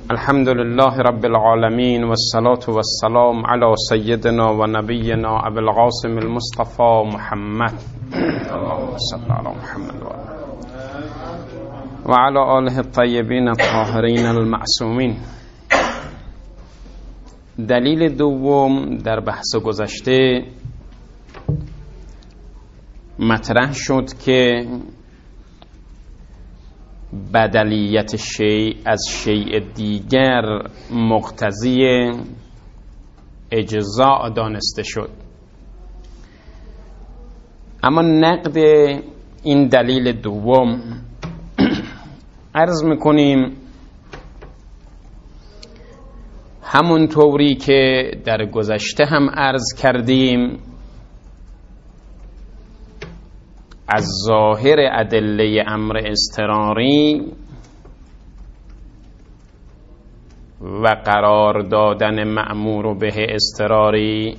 الحمد لله رب العالمين والصلاة والسلام على سيدنا و نبينا ابو القاسم المصطفى محمد اللهم صل على محمد و على آله الطیبین الطاهرین المعصومین. دلیل دوم در بحث گذشته مطرح شد که بدلیت شیء از شیء دیگر مقتضی اجزاء دانسته شد، اما نقد این دلیل دوم عرض میکنیم همون طوری که در گذشته هم عرض کردیم از ظاهر ادله امر اضطراری و قرار دادن مأمور به اضطراری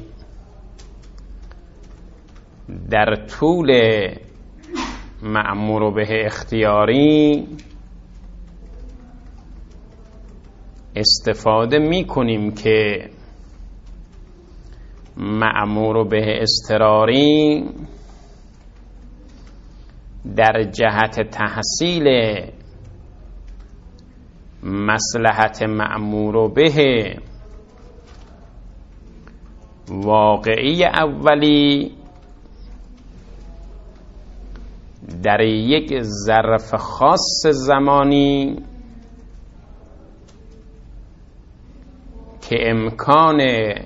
در طول مأمور به اختیاری استفاده می کنیم که مأمور به اضطراری در جهت تحصیل مصلحت مأمور به واقعی اولی در یک ظرف خاص زمانی که امکان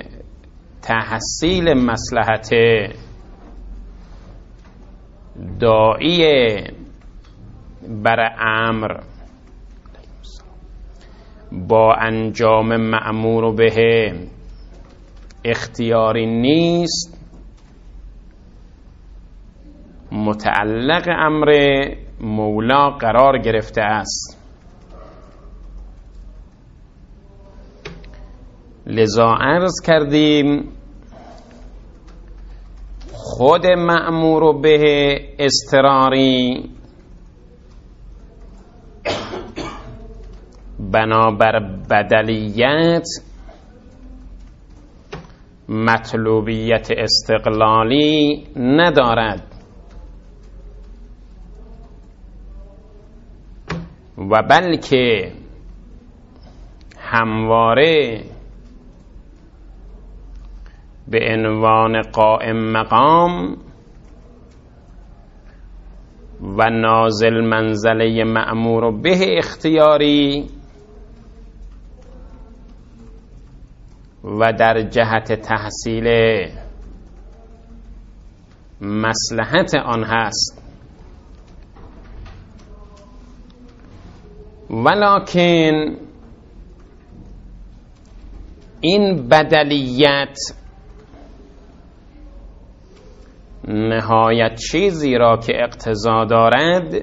تحصیل مصلحت داعی بر امر با انجام مأمور به اختیاری نیست، متعلق امر مولا قرار گرفته است. لذا عرض کردیم خود مأمور به اضطراری بنابر بدلیت مطلوبیت استقلالی ندارد و بلکه همواره به عنوان قائم مقام و نازل منزله مأمور به اختیاری و در جهت تحصیل مصلحت آن هست. ولکن این بدلیت نهایت چیزی را که اقتضا دارد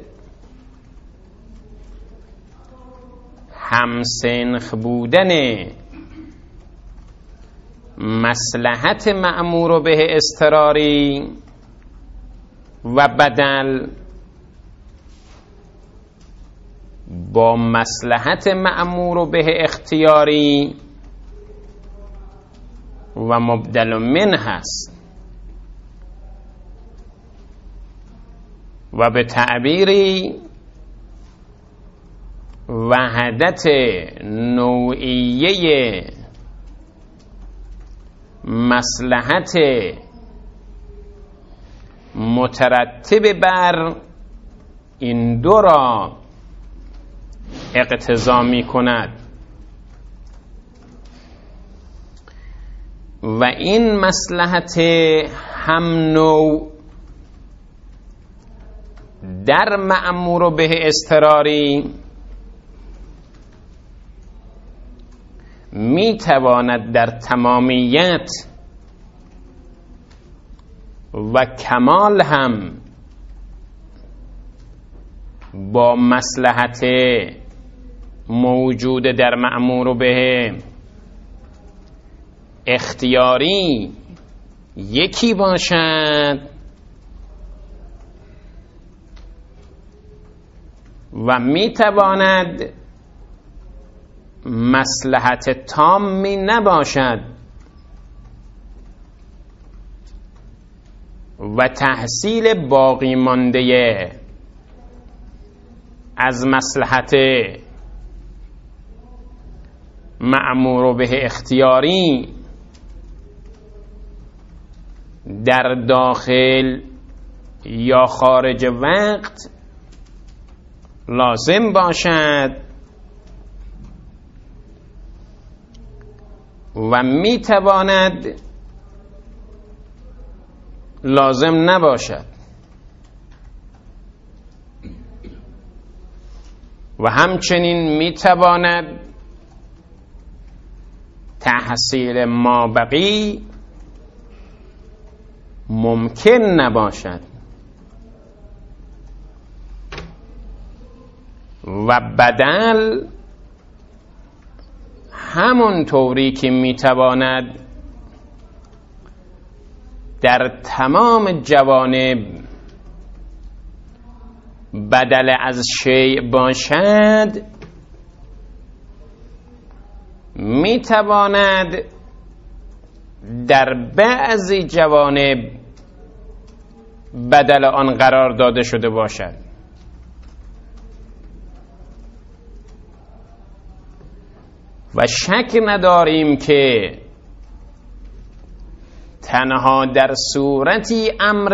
همسنخ بودن مصلحت مأمور به اضطراری و بدل با مصلحت مأمور به اختیاری و مبدل من هست و به تعبیری وحدت نوعیه مصلحت مترتب بر این دو را اقتضا می کند و این مصلحت هم نوع در مأمور به اضطراری می تواند در تمامیت و کمال هم با مصلحت موجود در مأمور به اختیاری یکی باشد و می تواند مصلحت تامی نباشد و تحصیل باقی مانده از مصلحت مأمور به اختیاری در داخل یا خارج وقت لازم باشد و میتواند لازم نباشد و همچنین میتواند تحصیل مابقی ممکن نباشد و بدل همون طوری که میتواند در تمام جوانب بدل از شیء باشد میتواند در بعضی جوانب بدل آن قرار داده شده باشد. و شک نداریم که تنها در صورتی امر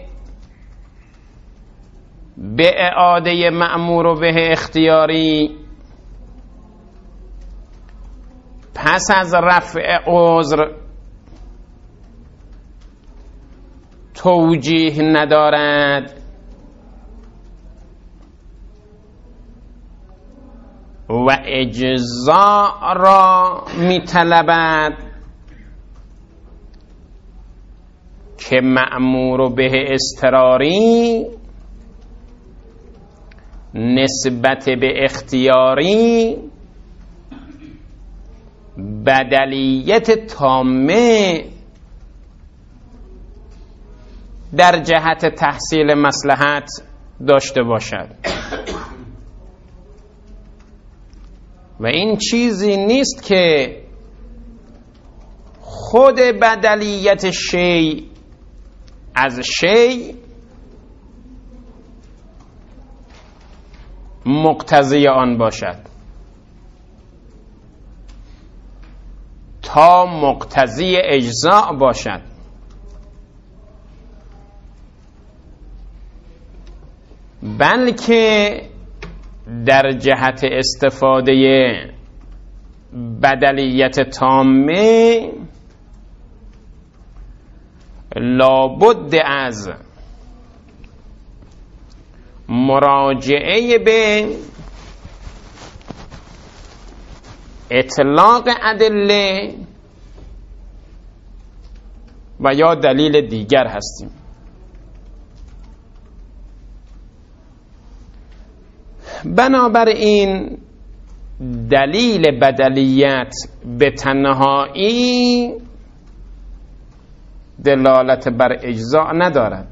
به اعاده مأمور به اختیاری پس از رفع عذر توجیه ندارد و اجزاء را می‌طلبد که مأمور به اضطراری نسبت به اختیاری بدلیت تامه در جهت تحصیل مصلحت داشته باشد و این چیزی نیست که خود بدلیت شیء از شیء مقتضی آن باشد تا مقتضی اجزاء باشد، بلکه در جهت استفاده بدلیت تامه لابد از مراجعه به اطلاق ادله و یا دلیل دیگر هستیم. بنابراین دلیل بدلیت به تنهایی دلالت بر اجزاء ندارد.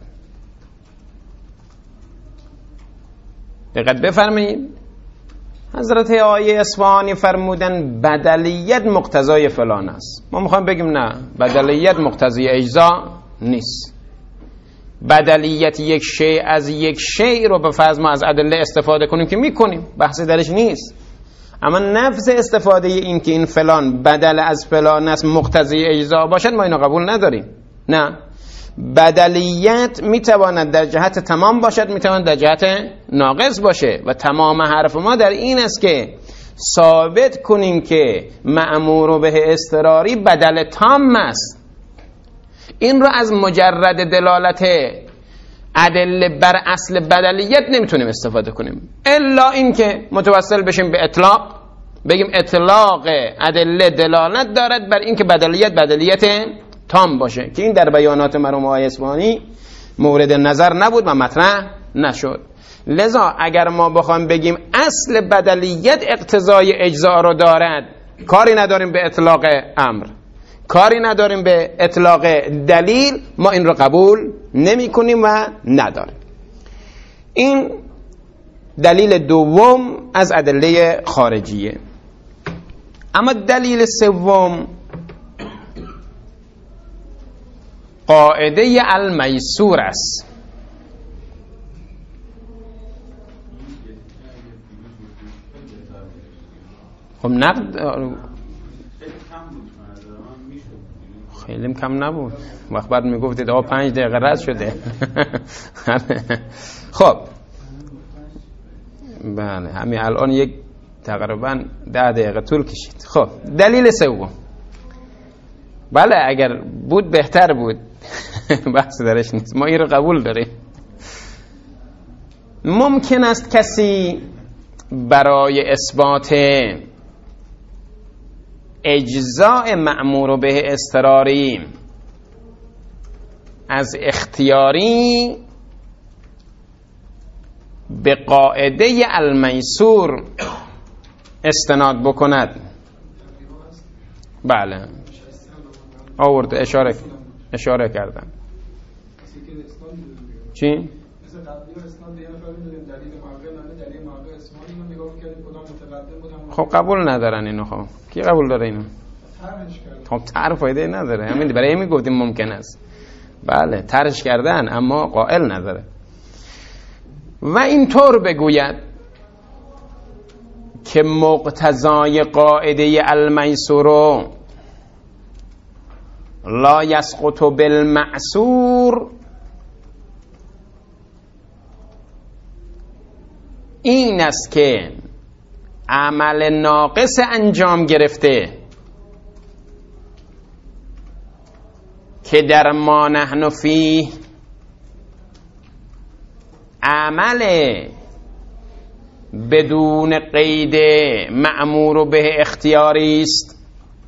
دقت بفرمایید، حضرت آیه اصفهانی فرمودن بدلیت مقتضای فلان است. ما میخوایم بگیم نه، بدلیت مقتضی اجزاء نیست. بدلیت یک شیء از یک شیء رو به فرض ما از ادله استفاده کنیم که میکنیم، بحثی درش نیست، اما نفس استفاده این که این فلان بدل از فلان است مقتضی اجزاء باشد ما اینو قبول نداریم. نه، بدلیت میتواند در جهت تمام باشد، میتواند در جهت ناقص باشه و تمام حرف ما در این است که ثابت کنیم که مأمور به اضطراری بدل تام است. این رو از مجرد دلالت ادله بر اصل بدلیت نمیتونیم استفاده کنیم، الا این که متوسل بشیم به اطلاق، بگیم اطلاق ادله دلالت دارد بر این که بدلیت تام باشه، که این در بیانات مرحوم آیه اصفهانی مورد نظر نبود و مطرح نشد. لذا اگر ما بخوایم بگیم اصل بدلیت اقتضای اجزاء رو دارد، کاری نداریم به اطلاق امر، کاری نداریم به اطلاق دلیل، ما این رو قبول نمی کنیم و نداریم. این دلیل دوم از ادله خارجیه. اما دلیل سوم قاعده المیسور است. خب نقد خیلی کم نبود، وقت بعد میگفتید 5 دقیقه رد شده. خب بله همین الان یک تقریبا 10 دقیقه طول کشید. خب دلیل سوم، بله اگر بود بهتر بود، بحث درش نیست، ما این رو قبول داریم. ممکن است کسی برای اثبات اجزاء مأمور به اضطراری از اختیاری به قاعده المیسور استناد بکند. بله آورد اشاره کردم. چی؟ خب قبول ندارن اینو. خب کی قبول داره اینو؟ خب طرح فایده نداره، همین برای همین گفتیم ممکن است. بله طرحش کردن اما قائل نداره. و اینطور بگوید که مقتضای قاعده المیسور لا یسقط بالمعسور این است که عمل ناقص انجام گرفته که در ما نحن فیه عمل بدون قید مأمور به اختیاری است،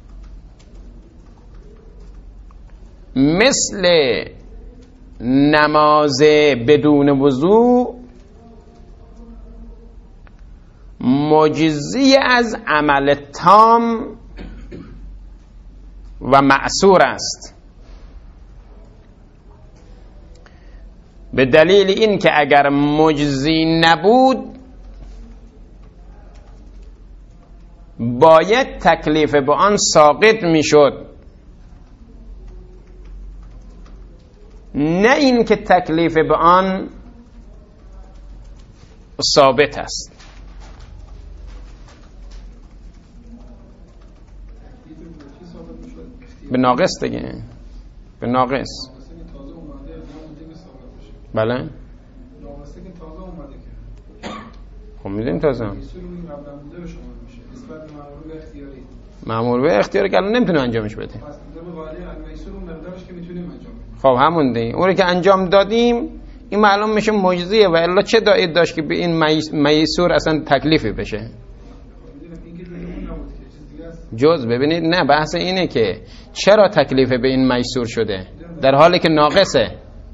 مثل نماز بدون وضو مجزی از عمل تام و معصور است، به دلیل این که اگر مجزی نبود باید تکلیف به آن ساقط میشد، نه این که تکلیف به آن ثابت است. به ناقص دیگه، به ناقص. بله خب میدونیم تازه مأمور به اختیاری که الان نمیتونه انجامش بده. خب همون دیگه، اون که انجام دادیم این معلوم میشه مجزیه، و الا چه داعی داشت که به این میسور اصلا تکلیفی بشه؟ جز ببینید نه، بحث اینه که چرا تکلیف به این میسور شده در حالی که ناقصه.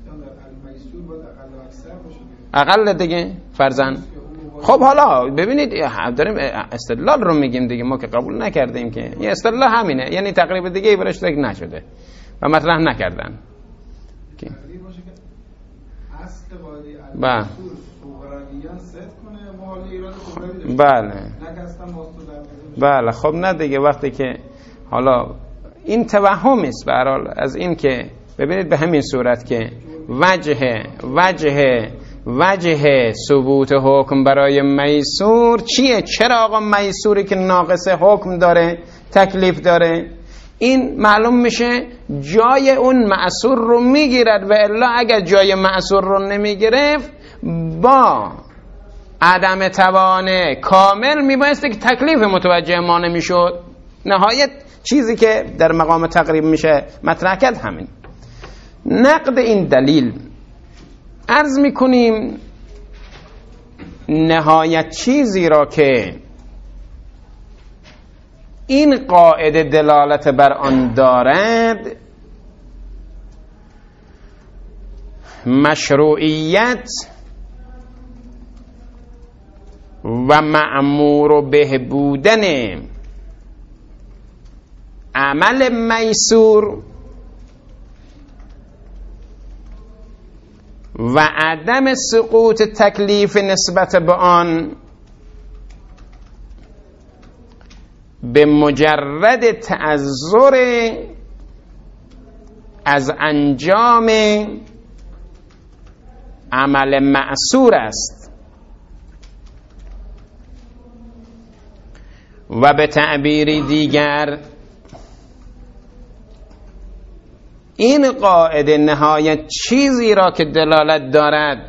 اقل دیگه فرضاً. خب حالا ببینید داریم استدلال رو میگیم دیگه، ما که قبول نکردیم که این استدلال همینه، یعنی تقریبا دیگه برش تک نشده و مطرح نکردن. بله بله خب نه دیگه، وقتی که حالا این توهم است به هر حال از این که ببینید به همین صورت که وجه ثبوت حکم برای میسور چیه؟ چرا آقا میسوری که ناقص حکم داره تکلیف داره؟ این معلوم میشه جای اون معسور رو میگیرد، و الا اگر جای معسور رو نمیگرفت با عدم توان کامل میبایسته که تکلیف متوجه ما نمیشد. نهایت چیزی که در مقام تقریب میشه مطرح کرد همین. نقد این دلیل عرض میکنیم نهایت چیزی را که این قاعده دلالت بر آن دارد مشروعیت و مأمور به بودن عمل میسور و عدم سقوط تکلیف نسبت به آن به مجرد تعذر از انجام عمل معصور است و به تعبیری دیگر این قاعده نهایت چیزی را که دلالت دارد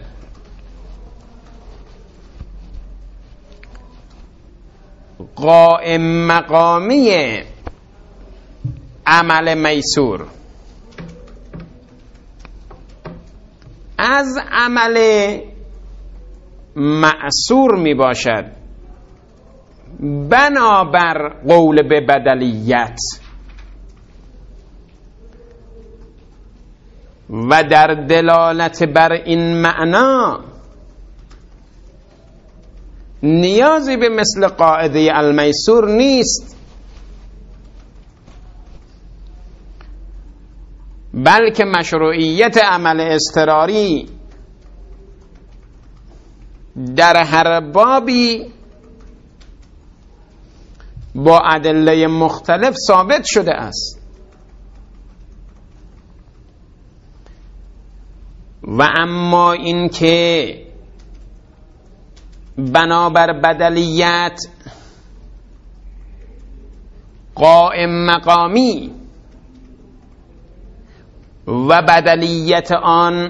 قائم مقامی عمل میسور از عمل معصور می باشد بنابر قول به بدلیت و در دلالت بر این معنا نیازی به مثل قاعده المیسور نیست، بلکه مشروعیت عمل اضطراری در هر بابی با ادله مختلف ثابت شده است و اما این که بنابر بدلیت قائم مقامی و بدلیت آن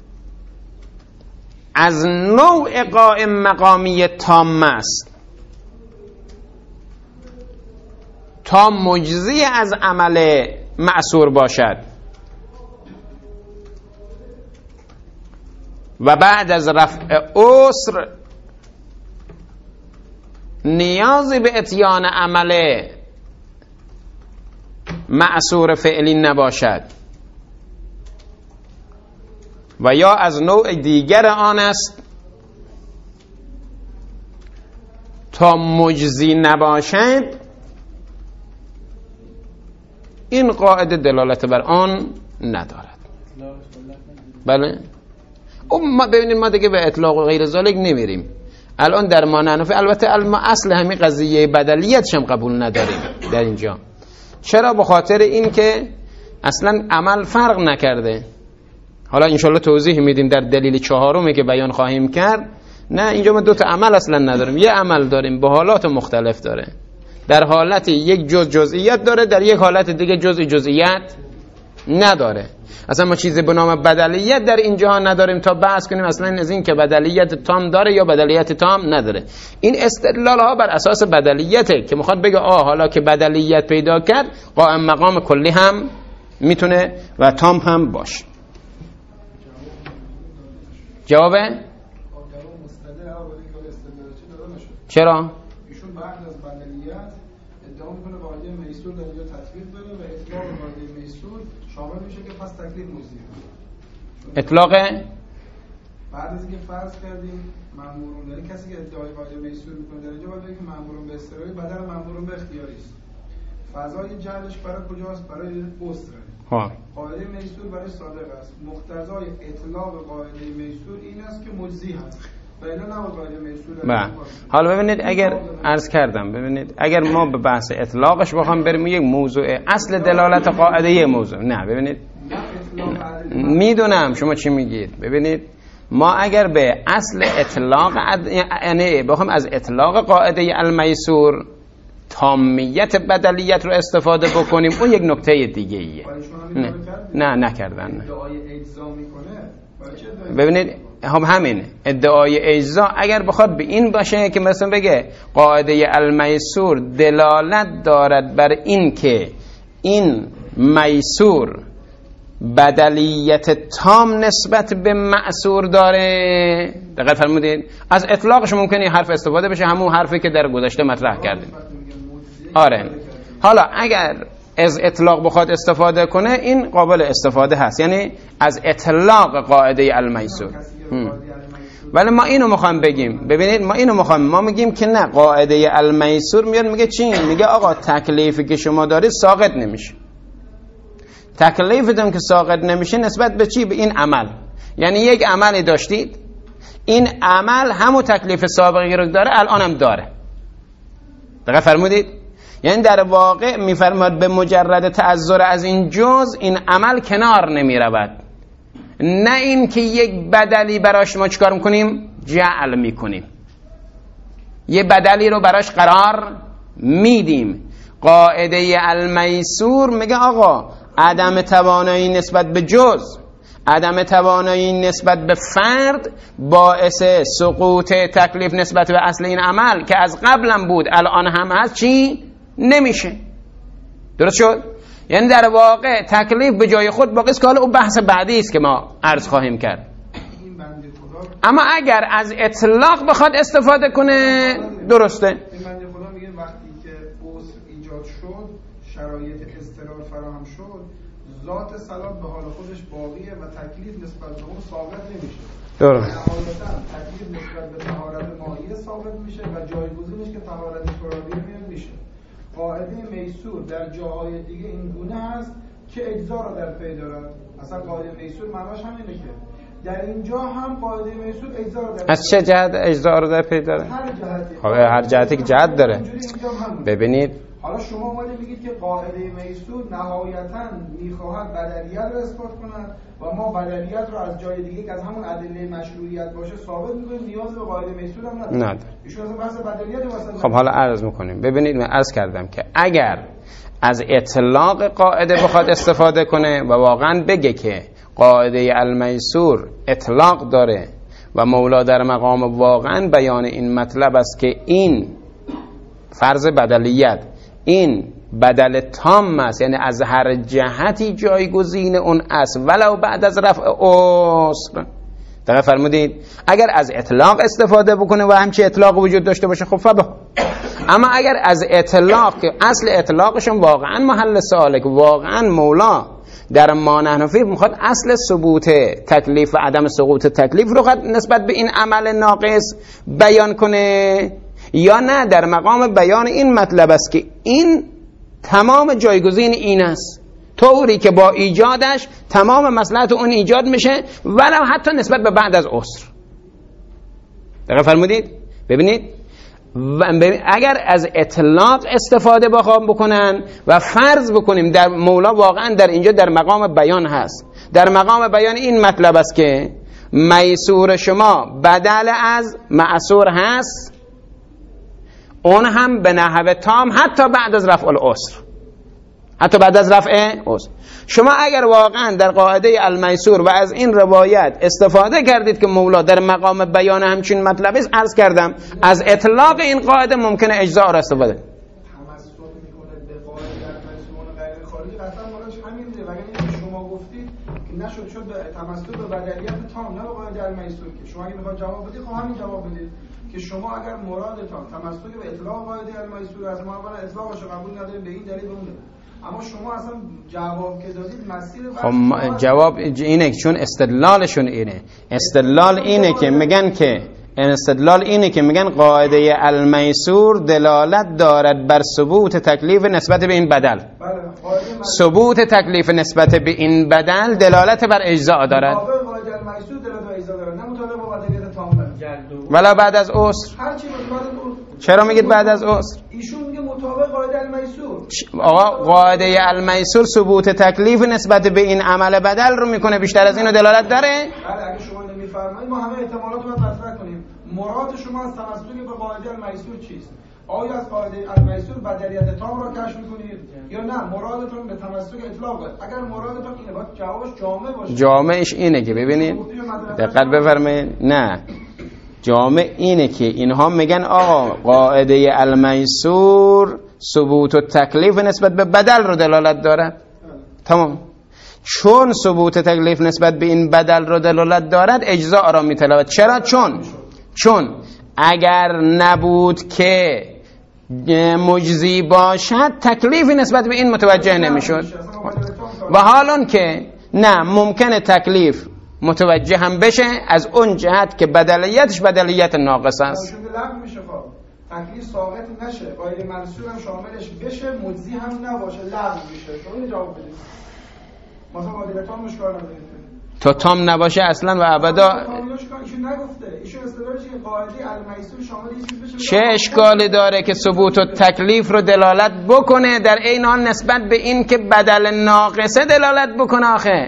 از نوع قائم مقامی تام است تا مجزی از عمل معصور باشد و بعد از رفع عسر نیازی به اتیان عمل معصور فعلی نباشد و یا از نوع دیگر آن است تا مجزی نباشد این قاعده دلالت بر آن ندارد. بله ما ببینید ما دیگه به اطلاق و غیر ذالک نمیریم الان در ما نحنفی. البته اصل همین قضیه بدلیتش هم قبول نداریم در اینجا. چرا؟ به خاطر این که اصلا عمل فرق نکرده. حالا انشالله توضیح میدیم در دلیل چهارمی که بیان خواهیم کرد. نه اینجا ما دو تا عمل اصلا نداریم، یه عمل داریم با حالات مختلف داره. در حالت یک جزئیات داره، در یک حالت دیگه جزئیات نداره. اصلا ما چیزی به نام بدلیت در اینجا نداریم تا بحث کنیم اصلا از این که بدلیت تام داره یا بدلیت تام نداره. این استدلال ها بر اساس بدلیته که میخواد بگه حالا که بدلیت پیدا کرد قائم مقام کلی هم میتونه و تام هم باشه. جوابه؟ چرا؟ ایشون بعد از بدلیت ادعا میکنه قاعده میسور در اینجا تطبیق داره و اطلاق قاعده میسور شامل میشه که پس تکلیف مجزیه. اطلاق بعد از اینکه فرض کردیم مأمورون، یعنی کسی که ادعای قاعده میسور میکنه در اینجا باید بگه که مأمورون به اضطراری بدل مأمورون به اختیاری است. فضای جعلش برای کجاست؟ برای عسر. قاعده میسور برای صادق است. مقتضای اطلاق قاعده میسور این است که مجزی هست. حالا ببینید اگر عرض کردم ببینید اگر ما به بحث اطلاقش بخوام بریم یک موضوع اصل دلالت قاعده یه موضوع نه ببینید میدونم شما چی میگید. ببینید ما اگر به اصل اطلاق یعنی بخوام از اطلاق قاعده المیسور تامیت بدلیت رو استفاده بکنیم اون یک نکته دیگه ایه. نه نکردن. ببینید همین ادعای اجزا اگر بخواد به این باشه که مثلا بگه قاعده المیسور دلالت دارد بر این که این میسور بدلیت تام نسبت به معصور داره، دقیق فرمودید، از اطلاقش ممکنه حرف استفاده بشه، همون حرفی که در گذشته مطرح کردیم. آره حالا اگر از اطلاق بخواد استفاده کنه این قابل استفاده هست، یعنی از اطلاق قاعده المیسور. ولی ما اینو میخوام بگیم، ببینید ما میگیم که نه، قاعده المیسور میاد میگه چی؟ میگه آقا تکلیفی که شما دارید ساقط نمیشه. تکلیفتون که ساقط نمیشه نسبت به چی؟ به این عمل. یعنی یک عملی داشتید، این عمل همون تکلیف سابقی رو داره الان هم داره. دقیق فرمودید؟ یعنی در واقع میفرماد به مجرد تعذر از این جز این عمل کنار نمی رود، نه این که یک بدلی براش ما چکار میکنیم؟ جعل میکنیم، یه بدلی رو براش قرار میدیم. قاعده المیسور میگه آقا عدم توانایی نسبت به جز، عدم توانایی نسبت به فرد باعث سقوط تکلیف نسبت به اصل این عمل که از قبلم بود الان هم هست چی؟ نمیشه. درست شد؟ یعنی در واقع تکلیف به جای خود باقی است که حالا اون بحث بعدی است که ما عرض خواهیم کرد. اما اگر از اطلاق بخواد استفاده کنه درسته. این بنده خدا میگه وقتی که عسر ایجاد شد، شرایط اضطرار فراهم شد، ذات صلات به حال خودش باقیه و تکلیف نسبت به اون ثابت نمیشه. درست. نهایتاً تکلیف نسبت به طهارت مائیه ثابت میشه و جایگزینش که طهارت ترابیه میشه. قاعده میسور در جاهای دیگه این گونه هست که اجزا رو در پی دارد. اصلا قاعده میسور معناش همینه که در اینجا هم قاعده میسور اجزا رو در از چه جهت اجزا رو در پی داره؟ هر جهتی. خب هر جهتی که جهت داره. ببینید حالا شما اومده میگید که قاعده میسور نهایتاً میخواهد بدلیت رو اثبات کند و ما بدلیت رو از جای دیگه که از همون ادله مشروعیت باشه ثابت میکنیم، نیاز به قاعده میسور هم نداره. ایشون اصلا بحث بدلیت واسه. خب حالا عرض میکنیم. ببینید من عرض کردم که اگر از اطلاق قاعده بخواد استفاده کنه و واقعا بگه که قاعده المیسور اطلاق داره و مولا در مقام واقعا بیان این مطلب است که این فرض بدلیت این بدل تام است، یعنی از هر جهتی جایگزین اون است ولو بعد از رفع عسر. دقیق فرمودید؟ اگر از اطلاق استفاده بکنه و همچی اطلاق وجود داشته باشه خب فبه. اما اگر از اطلاق که اصل اطلاقشون واقعا محل سالک، واقعا مولا در ما نحن فیه میخواد اصل ثبوت تکلیف و عدم سقوط تکلیف رو نسبت به این عمل ناقص بیان کنه، یا نه در مقام بیان این مطلب است که این تمام جایگزین این است، طوری که با ایجادش تمام مصلحت اون ایجاد میشه ولو حتی نسبت به بعد از عسر. دقیق فرمودید؟ ببینید اگر از اطلاق استفاده بکنن و فرض بکنیم در مولا واقعا در اینجا در مقام بیان هست، در مقام بیان این مطلب است که میسور شما بدل از معسور هست، اون هم به نحو تام حتی بعد از رفع العسر، حتی بعد از رفع عسر. شما اگر واقعا در قاعده المیسور و از این روایت استفاده کردید که مولا در مقام بیان همچین مطلبی است، عرض کردم از اطلاق این قاعده ممکنه اجزا را استفاده. تمسک میکنه به قاعده المیسور غیر خارجی، قطعا مورش همین بوده. وگرنه شما گفتید که نشد شد به تمسک به بدلیت تام، نه به قاعده المیسور. که شما اگه میخواید جواب بدید خب همین جواب بدید که شما اگر مرادتان تمسک به اطلاق قاعده المیسور از ما اولا اطلاقش رو قبول نداریم به این دلیل اون، اما شما اصلا جواب که دادید مسیر خب جواب اینه چون استدلالشون اینه، استدلال اینه که میگن که استدلال اینه که میگن قاعده المیسور دلالت دارد بر ثبوت تکلیف نسبت به این بدل. ثبوت تکلیف نسبت به این بدل دلالت بر اجزا دارد. قاعده المیسور دلالت بر اجزا دارد، نه مطابق با بدلیت تام. ولی بعد از عسر. هر چی مطابق. چرا میگید بعد از عسر؟ ایشون میگه مطابق قاعده المیسور. آقا قاعده المیسور ثبوت تکلیف نسبت به این عمل بدل رو میکنه، بیشتر از اینو دلالت داره؟ بله اگه شما نمیفرمایید ما همه احتمالات رو مطرح کنیم. مراد شما از تمسک به قاعده المیسور چیست؟ آیا از قاعده المیسور بدلیت تام را کشف میکنید یا نه مرادتون به تمسک اطلاقه؟ اگر مرادتون اینه باید جوابش جامع باشه. جامعش اینه که ببینید دقت بفرمایید، نه جامع اینه که اینها میگن آقا قاعده المیسور ثبوت و تکلیف نسبت به بدل رو دلالت دارد. تمام. چون ثبوت تکلیف نسبت به این بدل رو دلالت دارد اجزا را میطلبد. چرا؟ چون اگر نبود که مجزی باشد تکلیفی نسبت به این متوجه نمیشد، و حالان که نه ممکنه تکلیف متوجه هم بشه از اون جهت که بدلیتش بدلیت ناقص است. تکلیف ثابت نشه، قاعده منصور هم شاملش بشه، مجزی هم نباشه، لغو میشه. شما اینو جواب بدید. مثلا قاعده تام مشکل نداره. تا تام نباشه اصلا و ابدا. ایشون نگفته، ایشون اصطلاحش که قاعده المیسور شامل یه چیز بشه. چه اشکالی داره که ثبوت و تکلیف رو دلالت بکنه در این حال نسبت به این که بدل ناقصه دلالت بکنه؟ آخه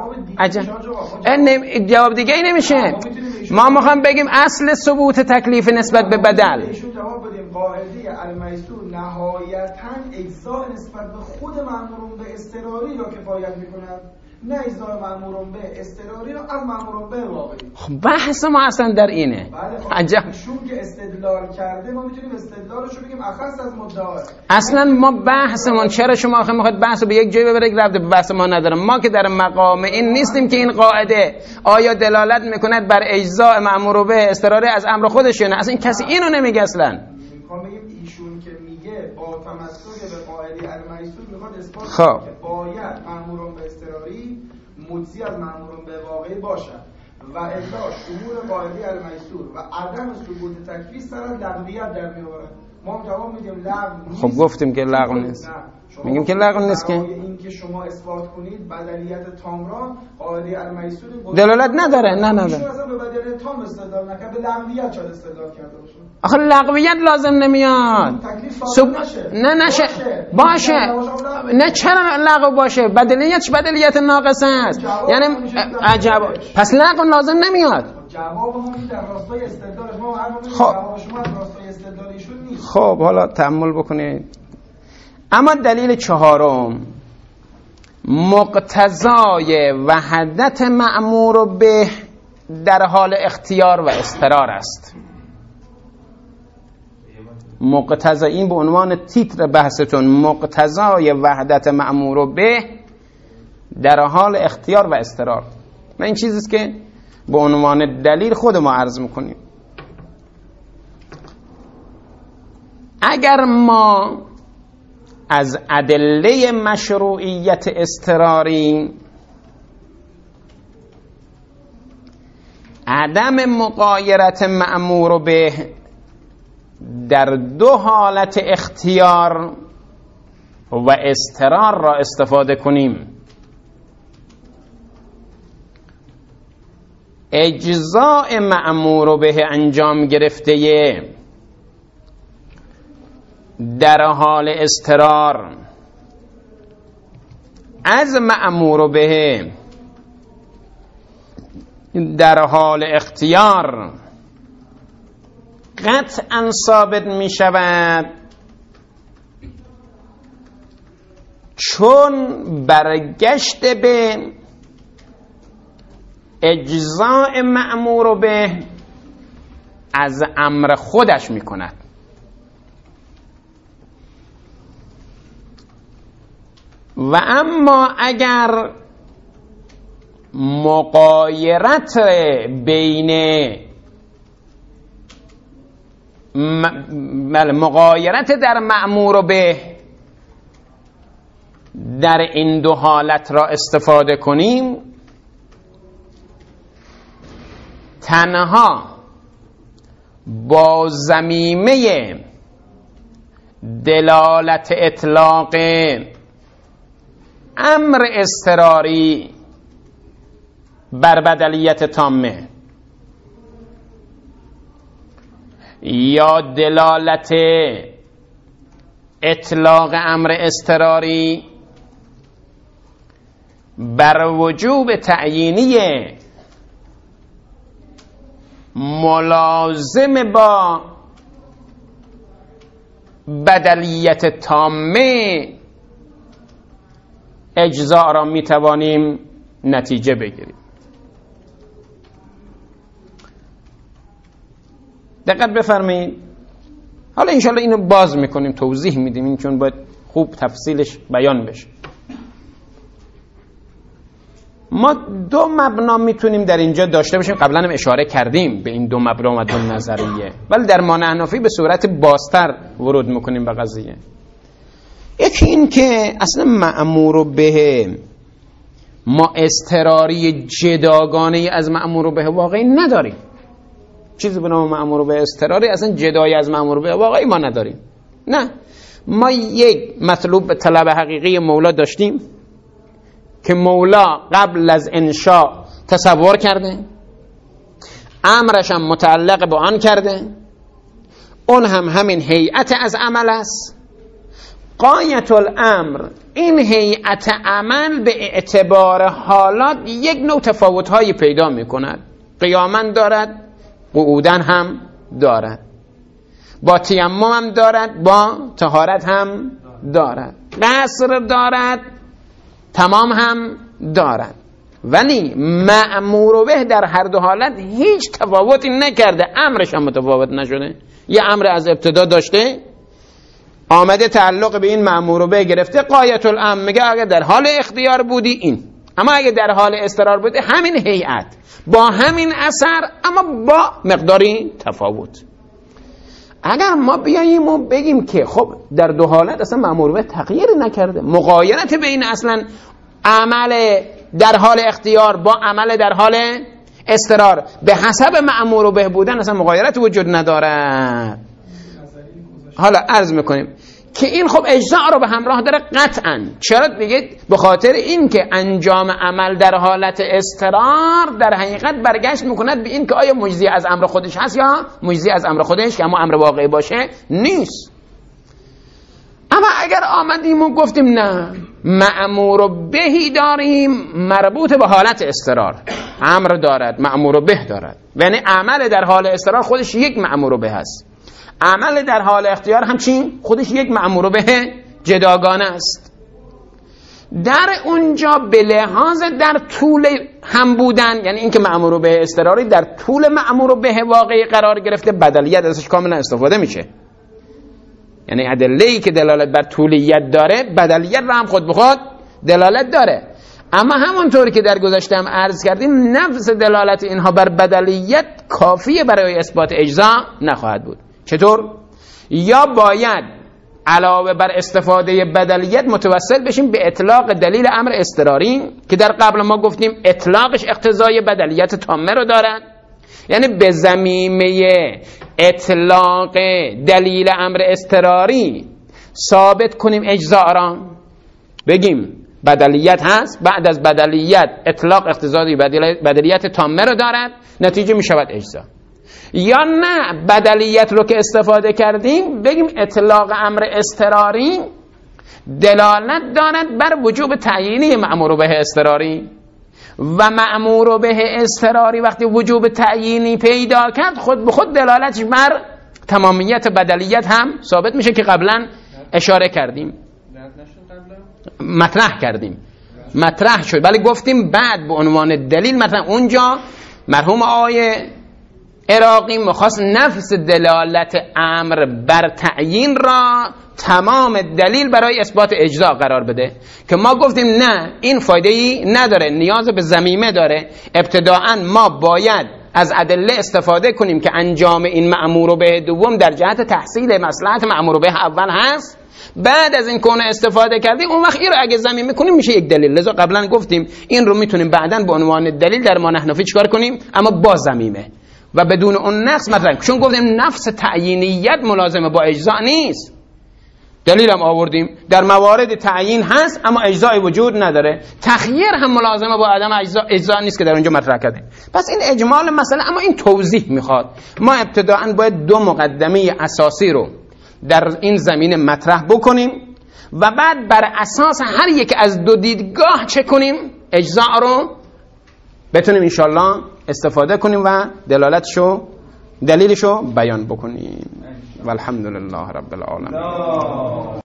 جواب دیگه ای نمیشه. ما میخوام بگیم اصل ثبوت تکلیف نسبت به بدل. ایشون جواب بدیم قاعده المیسور نهایتاً اجزاء نسبت به خود مأمور به اضطراری را کفایت میکند، نه اجزاء مأمور به اضطراری را از مأمور به واقعی. خب بحث ما اصلا در اینه. عجب. ایشون که استدلال کرده ما میتونیم استدلالش رو بگیم اخص از مدعا. اصلا ما بحثمون چرا شما آخه میخواید بحث رو به یک جای ببرید رفته به بحث ما نداره. ما که در مقام این نیستیم که این قاعده آیا دلالت میکند بر اجزاء مأمور به اضطراری از امر خودش یا نه. اصلا کسی اینو نمیگه. اصلا میخوام بگیم ایشون که میگه با تمسک به قاعده المیسور میخواد اثبات کنه که باید مأمور به اضطراری مجزی از مأمور به واقعی باشد و الا شمول قاعده المیسور و عدم ثبوت تکلیف سر از لغویت در میآورد. ما جواب میدیم لغو نیست. خب گفتیم که لغو نیست. میگیم که لغو نیست که این که شما اثبات کنید بدلیت تام را قاعده المیسور دلالت نداره. نه ایشون اصلا به بدلیت تام استدلال نکرد، به لغویت شاید استدلال کرده باشه. آخه لغویت لازم نمیاد. نه نشه باشه. نه چرا لغو باشه؟ بدلیتش بدلیت ناقص است. یعنی عجب. پس لغو لازم نمیاد. جواب ما در راستای استدلال ما جواب شما از راستای استدلال ایشون نیست. خب حالا تأمل بکنید. اما دلیل چهارم مقتضای وحدت مأمور به در حال اختیار و اضطرار است. مقتضا، این به عنوان تیتر بحثتون، مقتضای وحدت مأمور به در حال اختیار و اضطرار. و این چیزیست که به عنوان دلیل خود ما عرض میکنیم. اگر ما از ادله مشروعیت اضطراری عدم مغایرت مأمور به در دو حالت اختیار و اضطرار را استفاده کنیم، اجزاء مأمور به انجام گرفته در حال اضطرار از مأمور به در حال اختیار قطعا ثابت می شود، چون برگشت به اجزاء مأمور به از امر خودش می کند. و اما اگر مغایرت بین مغایرت در مأمور به در این دو حالت را استفاده کنیم، تنها با ضمیمه دلالت اطلاق امر اضطراری بر بدلیت تامه یا دلالت اطلاق امر اضطراری بر وجوب تعیینی ملازم با بدلیت تامه اجزاء را میتوانیم نتیجه بگیریم. دقت بفرمایید. حالا انشالله اینو باز میکنیم، توضیح میدیم، این چون باید خوب تفصیلش بیان بشه. ما دو مبنا میتونیم در اینجا داشته باشیم، قبلا هم اشاره کردیم به این دو مبنا و دو نظریه، ولی در مانع حنفی به صورت بازتر ورود میکنیم به قضیه. یکی این که اصلا مأمور به ما اضطراری جداگانه از مأمور به واقعی نداریم. چیزی به نام مأمور به اضطراری اصلا جدایی از مأمور به واقعی ما نداریم. نه، ما یک مطلوب به طلب حقیقی مولا داشتیم که مولا قبل از انشاء تصور کرده، امرش هم متعلق به آن کرده، اون هم همین هیئت از عمل است. غایت الامر، این هیئت عمل به اعتبار حالات یک نوع تفاوت‌هایی پیدا می‌کند. قیاماً دارد، قعودن هم دارد، با تیمم هم دارد، با طهارت هم دارد، قصر دارد، تمام هم دارد. ولی مأمور به در هر دو حالت هیچ تفاوتی نکرده، امرش هم متفاوت نشده. یه امر از ابتدا داشته، آمده تعلق به این مأمور به گرفته. غایت الامر میگه اگه در حال اختیار بودی این، اما اگه در حال اضطرار بودی همین هیئت با همین اثر اما با مقداری تفاوت. اگر ما بیاییم و بگیم که خب در دو حالت اصلا مأمور به تغییری نکرده، مغایرت بین اصلا عمل در حال اختیار با عمل در حال اضطرار به حسب مأمور به بودن اصلا مغایرت وجود نداره. حالا عرض میکنیم که این خب اجزاء رو به همراه داره قطعا. چرا بگید؟ به خاطر این که انجام عمل در حالت اضطرار در حقیقت برگشت میکند به این که آیا مجزی از امر خودش هست یا مجزی از امر خودش که اما امر واقعی باشه نیست. اما اگر آمدیم و گفتیم نه، مأمور بهی داریم مربوط به حالت اضطرار، امر دارد، مأمور به دارد، یعنی عمل در حال اضطرار خودش یک مأمور به هست، عمل در حال اختیار همچین خودش یک مأمور به جداگانه است. در اونجا به لحاظ در طول هم بودن، یعنی اینکه مأمور به اضطراری در طول مأمور به واقعی قرار گرفته، بدلیت ازش کاملا استفاده میشه. یعنی ادله‌ای که دلالت بر طولیت داره بدلیت رو هم خود به خود دلالت داره. اما همونطوری که در گذشته هم عرض کردیم نفس دلالت اینها بر بدلیت کافیه برای اثبات اجزا نخواهد بود. چطور؟ یا باید علاوه بر استفاده بدلیت متوسل بشیم به اطلاق دلیل امر اضطراری که در قبل ما گفتیم اطلاقش اقتضای بدلیت تامه رو دارد، یعنی به ضمیمه اطلاق دلیل امر اضطراری ثابت کنیم اجزا را، بگیم بدلیت هست، بعد از بدلیت اطلاق اقتضای بدلیت تامه رو دارد، نتیجه می شود اجزا. یا نه، بدلیت رو که استفاده کردیم بگیم اطلاق امر اضطراری دلالت دارد بر وجوب تعیینی مأمور به اضطراری، و مأمور به اضطراری وقتی وجوب تعیینی پیدا کرد خود به خود دلالتش بر تمامیت بدلیت هم ثابت میشه که قبلا اشاره کردیم، مطرح شد. ولی گفتیم بعد به عنوان دلیل، مثلا اونجا مرحوم آقای عراقی مخواست نفس دلالت امر بر تعیین را تمام دلیل برای اثبات اجزا قرار بده که ما گفتیم نه، این فایده‌ای نداره، نیاز به ضمیمه داره. ابتداءً ما باید از ادله استفاده کنیم که انجام این مأمور به دوم در جهت تحصیل مصلحت مأمور به اول هست. بعد از این کونه استفاده کردیم اون وقت این رو اگه ضمیمه کنیم میشه یک دلیل. لذا قبلا گفتیم این رو میتونیم بعداً به عنوان دلیل در ما نحنفی چیکار کنیم، اما با ضمیمه و بدون اون نقص مطرح، چون گفتیم نفس تعیینیت ملازمه با اجزا نیست. دلیلم آوردیم در موارد تعیین هست اما اجزای وجود نداره، تخییر هم ملازمه با عدم اجزا نیست که در اونجا مطرح کردیم. پس این اجمال مسئله، اما این توضیح میخواد. ما ابتداءً باید دو مقدمه اساسی رو در این زمینه مطرح بکنیم و بعد بر اساس هر یک از دو دیدگاه چه کنیم، اجزا رو بتونیم انشالله استفاده کنیم و دلالتشو دلیلشو بیان بکنیم. والحمدلله رب العالمین.